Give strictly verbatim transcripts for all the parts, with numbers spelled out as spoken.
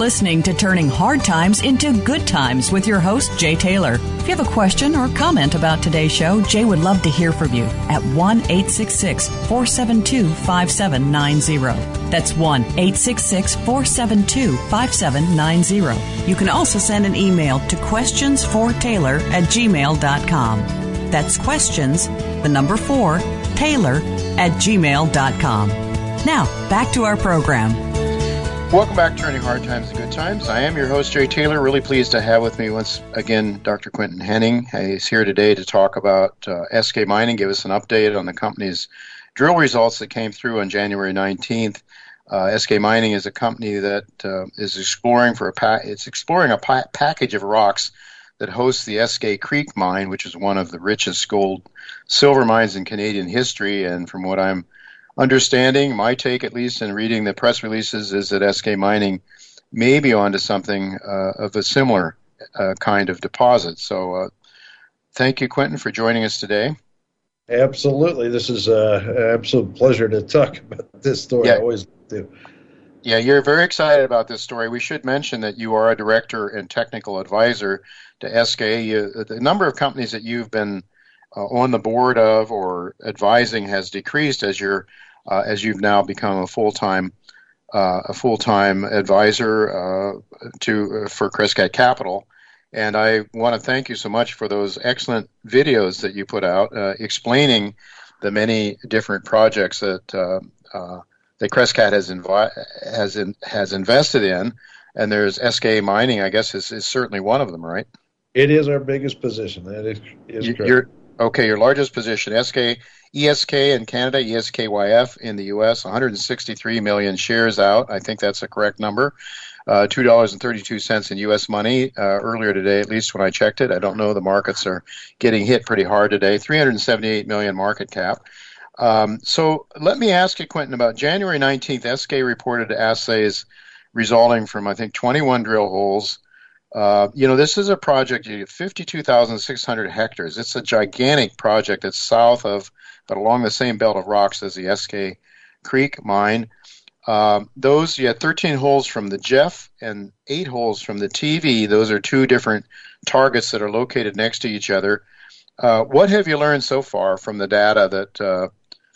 listening to Turning Hard Times into Good Times with your host, Jay Taylor. If you have a question or comment about today's show, Jay would love to hear from you at one eight six six, four seven two, five seven nine zero. That's one eight six six, four seven two, five seven nine zero. You can also send an email to questions for taylor at gmail dot com. That's questions, the number four, Taylor at gmail dot com. Now, back to our program. Welcome back to Turning Hard Times to Good Times. I am your host, Jay Taylor. Really pleased to have with me once again Doctor Quentin Henning. He's here today to talk about uh, S K Mining, give us an update on the company's drill results that came through on January nineteenth. Uh, S K Mining is a company that uh, is exploring for a pa- it's exploring a pa- package of rocks that hosts the Eskay Creek mine, which is one of the richest gold silver mines in Canadian history. And from what I'm understanding, my take at least in reading the press releases, is that S K Mining may be onto something uh, of a similar uh, kind of deposit. So uh, thank you, Quentin, for joining us today. Absolutely. This is uh, an absolute pleasure to talk about this story. Yeah. I always do. Yeah, you're very excited about this story. We should mention that you are a director and technical advisor to S K. You, the number of companies that you've been uh, on the board of or advising has decreased as you're Uh, as you've now become a full-time uh, a full-time advisor uh, to uh, for Crescat Capital, and I want to thank you so much for those excellent videos that you put out uh, explaining the many different projects that uh, uh, that Crescat has invi- has in, has invested in, and there's S K Mining. I guess is, is certainly one of them, right? It is our biggest position. That is, is you, correct. You're, okay, your largest position, S K. E S K in Canada, E S K Y F in the U S, one hundred sixty-three million shares out. I think that's a correct number. Uh, two dollars and thirty-two cents in U S money uh, earlier today, at least when I checked it. I don't know. The markets are getting hit pretty hard today. three hundred seventy-eight million market cap. Um, so let me ask you, Quentin, about January nineteenth, S K reported assays resulting from, I think, twenty-one drill holes. Uh, you know, this is a project, you get fifty-two thousand six hundred hectares. It's a gigantic project that's south of, but along the same belt of rocks as the Eskay Creek mine. Uh, those, you had thirteen holes from the Jeff and eight holes from the T V. Those are two different targets that are located next to each other. Uh, what have you learned so far from the data that, uh,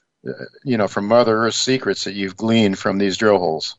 you know, from Mother Earth's secrets that you've gleaned from these drill holes?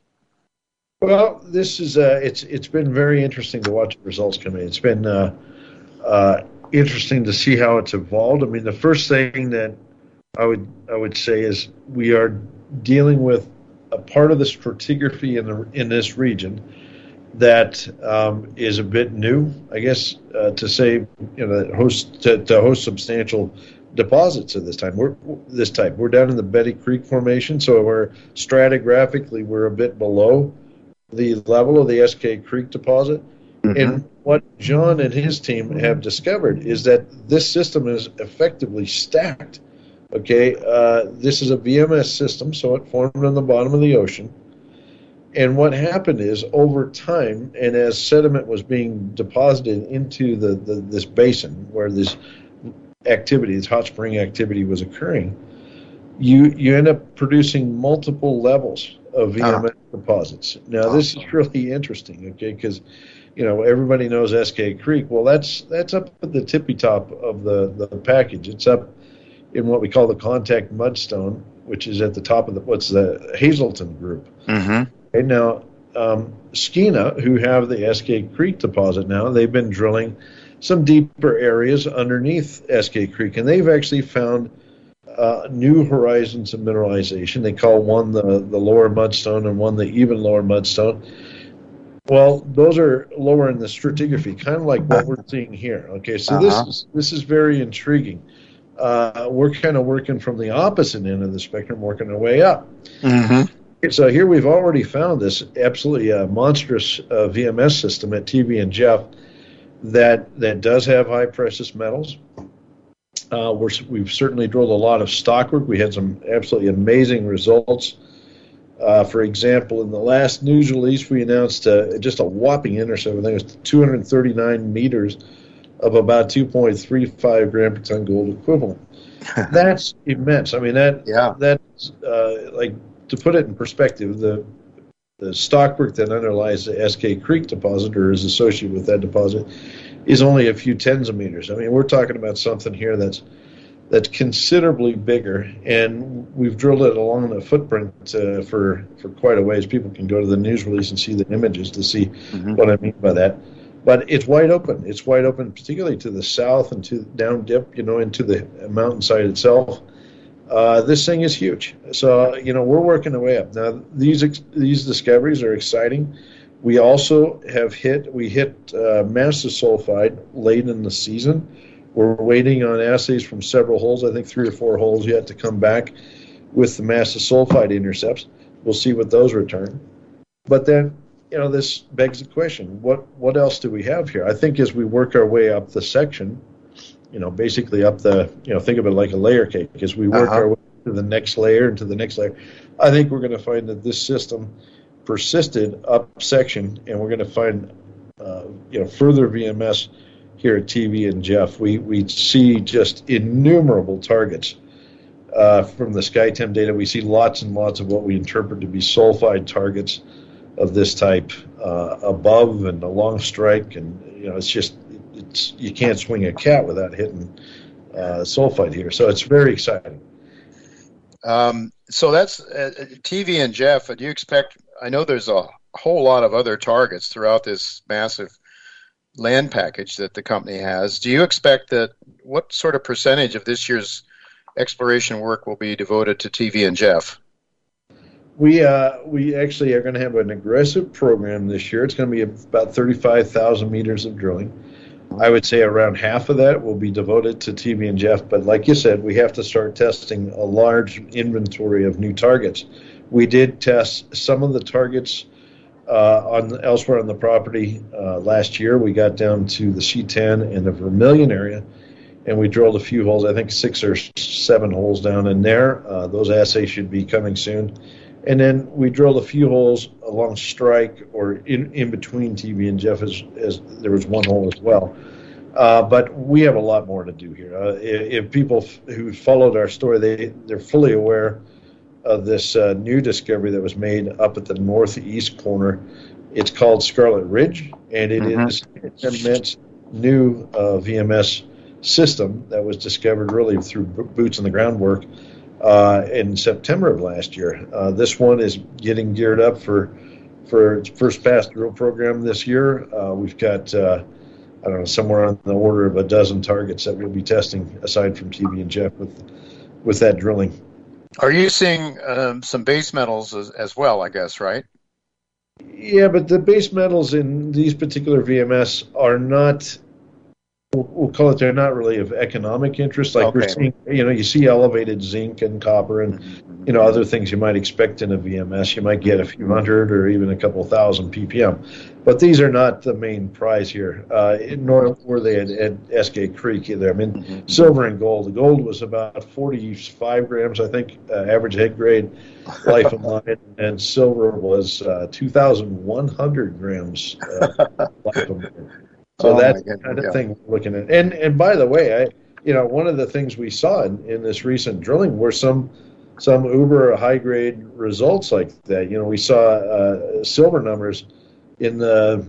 Well, this is uh, it's it's been very interesting to watch the results come in. It's been uh, uh, interesting to see how it's evolved. I mean, the first thing that I would I would say is we are dealing with a part of the stratigraphy in the in this region that um, is a bit new, I guess, uh, to say, you know, that host to, to host substantial deposits at this time. We're this type. We're down in the Betty Creek Formation, so we're stratigraphically we're a bit below the level of the Eskay Creek deposit. Mm-hmm. And what John and his team have discovered is that this system is effectively stacked. Okay, uh, this is a V M S system, so it formed on the bottom of the ocean. And what happened is, over time, and as sediment was being deposited into the, the this basin where this activity, this hot spring activity was occurring, you you end up producing multiple levels of V M S uh-huh. deposits. Now, this is really interesting, okay, because, you know, everybody knows Eskay Creek. Well, that's that's up at the tippy top of the, the package. It's up in what we call the contact mudstone, which is at the top of the, what's the Hazelton group. Mm-hmm. Okay, now, um, Skeena, who have the Eskay Creek deposit now, they've been drilling some deeper areas underneath Eskay Creek, and they've actually found uh, new horizons of mineralization. They call one the, the lower mudstone and one the even lower mudstone. Well, those are lower in the stratigraphy, kind of like what we're seeing here. Okay, so uh-huh. this is this is very intriguing. Uh, we're kind of working from the opposite end of the spectrum, working our way up. Mm-hmm. So here we've already found this absolutely uh, monstrous uh, V M S system at T V and Jeff that that does have high precious metals. Uh, we're, we've certainly drilled a lot of stock work. We had some absolutely amazing results. Uh, for example, in the last news release, we announced uh, just a whopping intercept. I think it was two hundred thirty-nine meters of about two point three five gram per ton gold equivalent. That's immense. I mean, that yeah. that's uh, like, to put it in perspective, the the stockwork that underlies the Eskay Creek deposit or is associated with that deposit is only a few tens of meters. I mean, we're talking about something here that's that's considerably bigger, and we've drilled it along the footprint uh, for, for quite a ways. People can go to the news release and see the images to see mm-hmm. what I mean by that. But it's wide open. It's wide open, particularly to the south and to down dip, you know, into the mountainside itself. Uh, this thing is huge. So, you know, we're working our way up. Now, these these discoveries are exciting. We also have hit, we hit uh, massive sulfide late in the season. We're waiting on assays from several holes, I think three or four holes yet to come back with the massive sulfide intercepts. We'll see what those return. But then, you know, this begs the question, what, what else do we have here? I think as we work our way up the section, you know, basically up the, you know, think of it like a layer cake. As we work uh-huh. our way to the next layer and to the next layer, I think we're going to find that this system persisted up section, and we're going to find, uh, you know, further V M S here at T V and Jeff. We we see just innumerable targets uh, from the SkyTem data. We see lots and lots of what we interpret to be sulfide targets of this type uh, above and along strike, and you know, it's just it's you can't swing a cat without hitting uh, sulfide here. So it's very exciting. Um, so that's uh, T V and Jeff. Do you expect? I know there's a whole lot of other targets throughout this massive land package that the company has. Do you expect that? What sort of percentage of this year's exploration work will be devoted to T V and Jeff? We uh, we actually are going to have an aggressive program this year. It's going to be about thirty-five thousand meters of drilling. I would say around half of that will be devoted to T V and Jeff. But like you said, we have to start testing a large inventory of new targets. We did test some of the targets uh, on elsewhere on the property uh, last year. We got down to the C ten and the Vermilion area, and we drilled a few holes, I think six or seven holes down in there. Uh, those assays should be coming soon. And then we drilled a few holes along strike or in, in between T V and Jeff, as, as there was one hole as well. Uh, but we have a lot more to do here. Uh, if, if people f- who followed our story, they, they're fully aware of this uh, new discovery that was made up at the northeast corner. It's called Scarlet Ridge, and it mm-hmm. is an immense new uh, V M S system that was discovered really through b- boots on the ground work uh, in September of last year. Uh, this one is getting geared up for for its first pass drill program this year. Uh, we've got, uh, I don't know, somewhere on the order of a dozen targets that we'll be testing aside from T V and Jeff with with that drilling. Are you seeing um, some base metals as, as well, I guess, right? Yeah, but the base metals in these particular V M S are not, we'll, we'll call it, they're not really of economic interest. Like okay. we're seeing, you know, you see elevated zinc and copper and, mm-hmm. you know, other things you might expect in a V M S. You might get a few hundred or even a couple thousand P P M. But these are not the main prize here, uh, nor were they at, at Eskay Creek either. I mean, mm-hmm. silver and gold. The gold was about forty-five grams, I think, uh, average head grade, life of mine, and silver was uh, two thousand one hundred grams uh, life of mine. So oh that's the kind of yeah. thing we're looking at. And and by the way, I you know one of the things we saw in, in this recent drilling were some some uber high grade results like that. You know, we saw uh, silver numbers in the,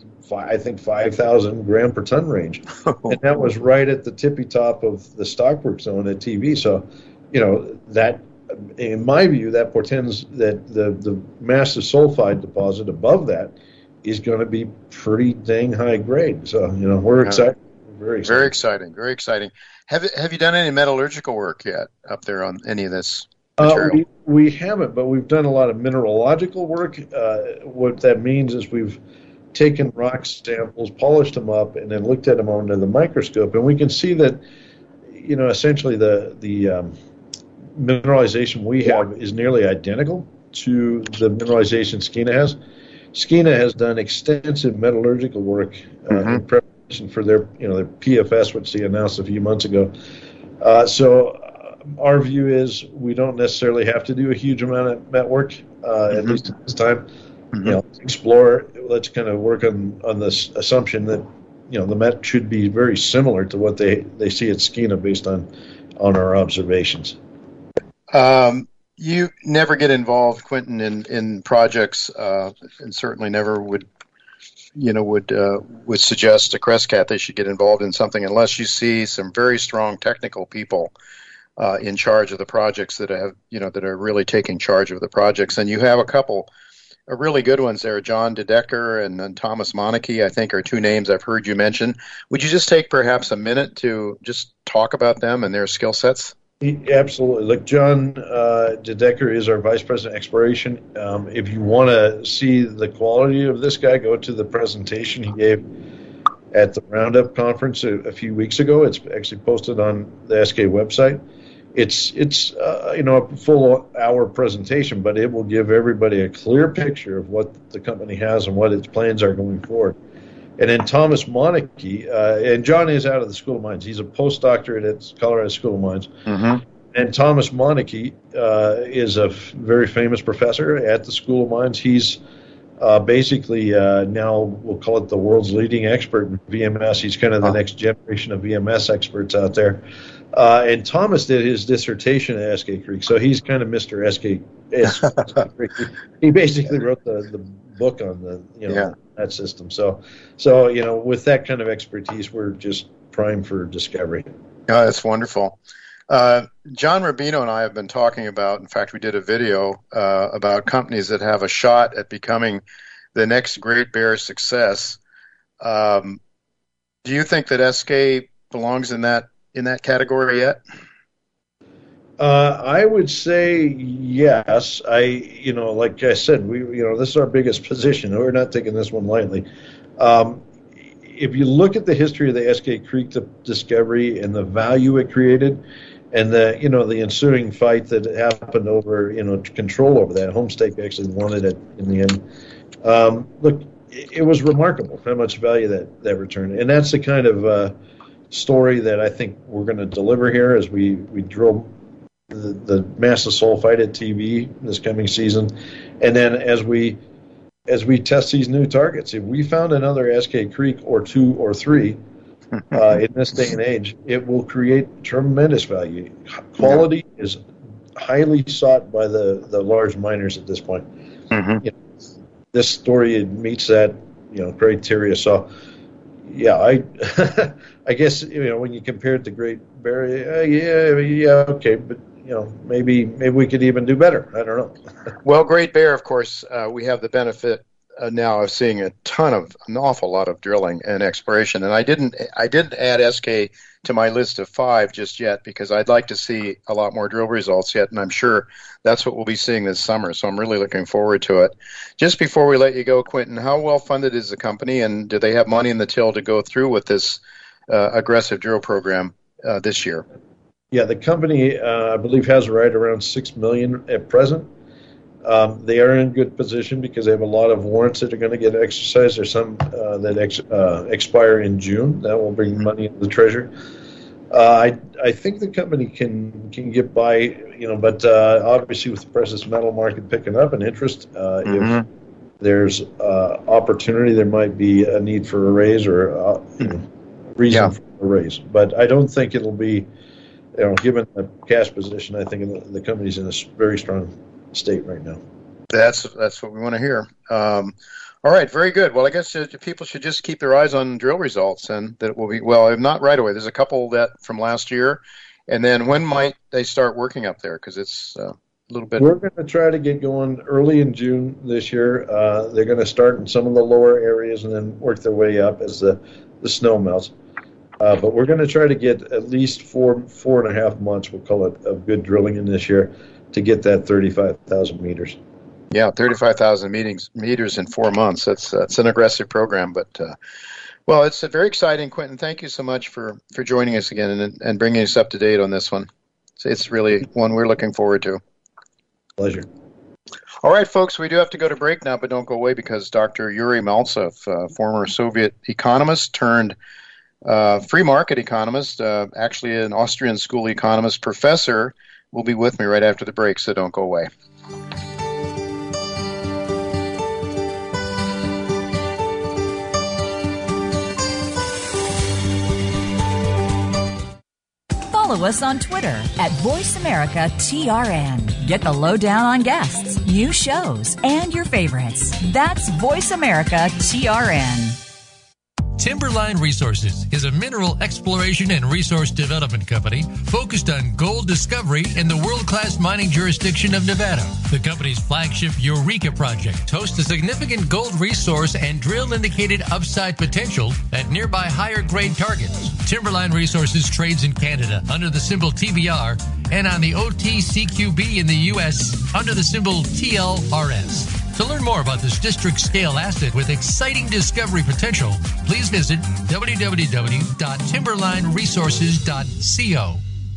I think, five thousand gram per ton range. And that was right at the tippy top of the stockwork zone at T V. So, you know, that, in my view, that portends that the, the massive sulfide deposit above that is going to be pretty dang high grade. So, you know, we're excited. We're very excited. Very exciting. Very exciting. Have, have you done any metallurgical work yet up there on any of this? Uh, we, we haven't, but we've done a lot of mineralogical work. Uh, what that means is we've taken rock samples, polished them up, and then looked at them under the microscope, and we can see that, you know, essentially the the um, mineralization we have is nearly identical to the mineralization Skeena has. Skeena has done extensive metallurgical work uh, mm-hmm. in preparation for their, you know, their P F S, which they announced a few months ago. Uh, so. Our view is we don't necessarily have to do a huge amount of met work, uh, mm-hmm. at least at this time. Mm-hmm. You know, explore. Let's kind of work on, on this assumption that, you know, the met should be very similar to what they, they see at Skeena based on on our observations. Um, you never get involved, Quentin, in in projects, uh, and certainly never would, you know, would uh, would suggest to Crescat they should get involved in something unless you see some very strong technical people uh, in charge of the projects that have, you know, that are really taking charge of the projects. And you have a couple of really good ones there. John DeDecker and, and Thomas Monarchy, I think, are two names I've heard you mention. Would you just take perhaps a minute to just talk about them and their skill sets? Absolutely. Look, John uh, DeDecker is our Vice President Exploration. Um, if you want to see the quality of this guy, go to the presentation he gave at the Roundup conference a, a few weeks ago. It's actually posted on the S K website. It's it's uh, you know a full hour presentation, but it will give everybody a clear picture of what the company has and what its plans are going forward. And then Thomas Monarchy, uh, and John is out of the School of Mines. He's a postdoctorate at Colorado School of Mines. Mm-hmm. And Thomas Monarchy uh, is a f- very famous professor at the School of Mines. He's uh, basically uh, now, we'll call it the world's leading expert in V M S. He's kind of the oh. next generation of V M S experts out there. Uh, and Thomas did his dissertation at Eskay Creek, so he's kind of Mister Eskay Creek. He basically wrote the, the book on the you know yeah. that system. So, so you know, with that kind of expertise, we're just primed for discovery. Oh, that's wonderful. Uh, John Rubino and I have been talking about. In fact, we did a video uh, about companies that have a shot at becoming the next Great Bear success. Um, do you think that Eskay belongs in that? in that category yet? Uh, I would say yes. I, you know, like I said, we, you know, this is our biggest position. We're not taking this one lightly. Um, if you look at the history of the Eskay Creek discovery and the value it created, and the, you know, the ensuing fight that happened over, you know, control over that, Homestake actually wanted it in the end. Um, look, it was remarkable how much value that that returned, and that's the kind of uh, story that I think we're going to deliver here as we, we drill the, the massive sulfide at T V this coming season. And then as we as we test these new targets, if we found another Eskay Creek or two or three uh, in this day and age, it will create tremendous value. Quality yeah. is highly sought by the, the large miners at this point. Mm-hmm. You know, this story meets that you know criteria. So yeah, I I guess you know when you compare it to Great Bear, uh, yeah, yeah, okay, but you know maybe maybe we could even do better. I don't know. Well, Great Bear, of course, uh, we have the benefit uh, now of seeing a ton of an awful lot of drilling and exploration, and I didn't I didn't add Eskay to my list of five just yet because I'd like to see a lot more drill results yet, and I'm sure that's what we'll be seeing this summer. So I'm really looking forward to it. Just before we let you go, Quentin, how well funded is the company, and do they have money in the till to go through with this uh, aggressive drill program uh, this year? Yeah, the company uh, I believe has right around six million dollars at present. Um, they are in good position because they have a lot of warrants that are going to get exercised. There's some uh, that ex, uh, expire in June. That will bring money into the treasury. Uh, I I think the company can can get by, you know, but uh, obviously with the precious metal market picking up and interest, uh, mm-hmm. if there's uh, opportunity, there might be a need for a raise or uh, you know, reason yeah. for a raise. But I don't think it'll be, you know, given the cash position, I think the, the company's in a very strong state right now. That's that's what we want to hear. Um, all right, very good. Well, I guess uh, people should just keep their eyes on drill results, and that will be well. Not right away. There's a couple that from last year, and then when might they start working up there? Because it's uh, a little bit. We're going to try to get going early in June this year. Uh, they're going to start in some of the lower areas and then work their way up as the the snow melts. Uh, but we're going to try to get at least four four and a half months, we'll call it, of good drilling in this year to get that thirty-five thousand meters. Yeah, thirty-five thousand meters meters in four months. That's that's an aggressive program, but uh, well, it's very exciting. Quentin, thank you so much for, for joining us again and and bringing us up to date on this one. It's, it's really one we're looking forward to. Pleasure. All right, folks, we do have to go to break now, but don't go away because Doctor Yuri Maltsev, uh, former Soviet economist turned uh, free market economist, uh, actually an Austrian school economist professor, will be with me right after the break, so don't go away. Follow us on Twitter at Voice America T R N. Get the lowdown on guests, new shows, and your favorites. That's Voice America T R N. Timberline Resources is a mineral exploration and resource development company focused on gold discovery in the world-class mining jurisdiction of Nevada. The company's flagship Eureka project hosts a significant gold resource and drill-indicated upside potential at nearby higher-grade targets. Timberline Resources trades in Canada under the symbol T B R and on the O T C Q B in the U S under the symbol T L R S. To learn more about this district-scale asset with exciting discovery potential, please visit w w w dot timberline resources dot co.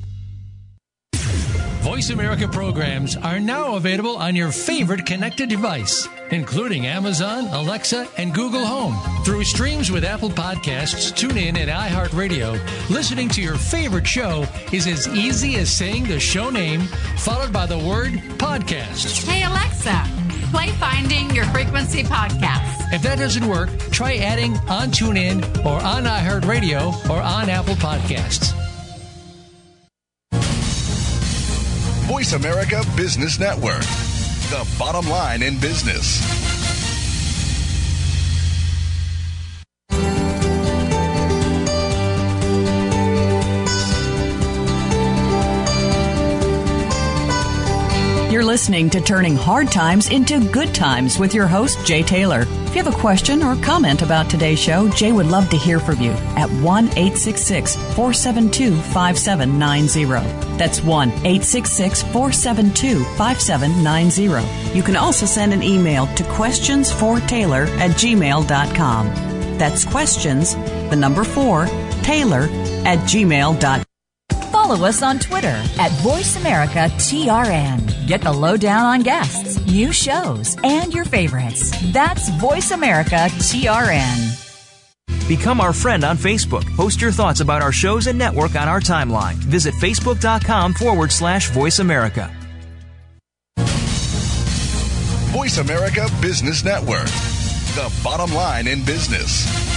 Voice America programs are now available on your favorite connected device, including Amazon, Alexa, and Google Home. Through streams with Apple Podcasts, TuneIn, and iHeartRadio, listening to your favorite show is as easy as saying the show name followed by the word podcast. Hey, Alexa, play Finding Your Frequency podcast. If that doesn't work, try adding on TuneIn or on iHeartRadio or on Apple Podcasts. Voice America Business Network, the bottom line in business. You're listening to Turning Hard Times into Good Times with your host, Jay Taylor. If you have a question or comment about today's show, Jay would love to hear from you at one eight six six, four seven two, five seven nine zero. That's one eight six six, four seven two, five seven nine zero. You can also send an email to questions for taylor at gmail dot com. That's questions, the number four, Taylor at gmail dot com. Follow us on Twitter at Voice America T R N. Get the lowdown on guests, new shows, and your favorites. That's Voice America T R N. Become our friend on Facebook. Post your thoughts about our shows and network on our timeline. Visit facebook.com forward slash Voice America. Voice America Business Network, the bottom line in business.